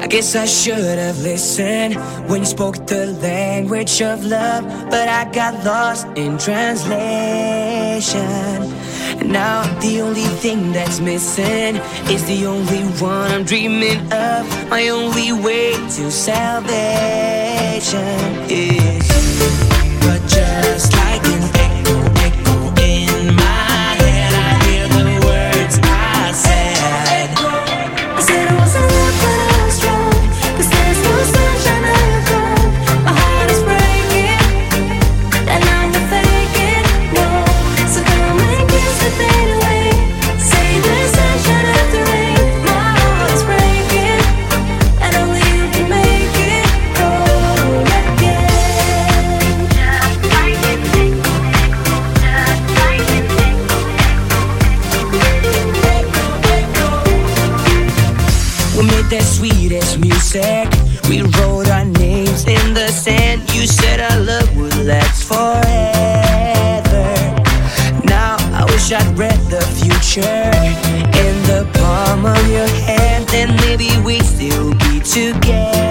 Guess I should have listened when you spoke the language of love, but I got lost in translation. And now the only thing that's missing is the only one I'm dreaming of. My only way to salvation is you. But just like an echo, echo in my head, I hear the words I said. I said I wasn't love, but I was strong, 'cause there's no sunshine on your throne. My heart is breaking, and I'm not faking, no. So come and kiss the fade away. Say there's sunshine after rain. My heart is breaking, and only you can make it whole again. Just like an echo, echo, just like an echo, echo, echo. We made that sweetest music. We wrote our names in the sand. You said our love would last forever. Now I wish I'd read the future in the palm of your hand. Then maybe we'd still be together.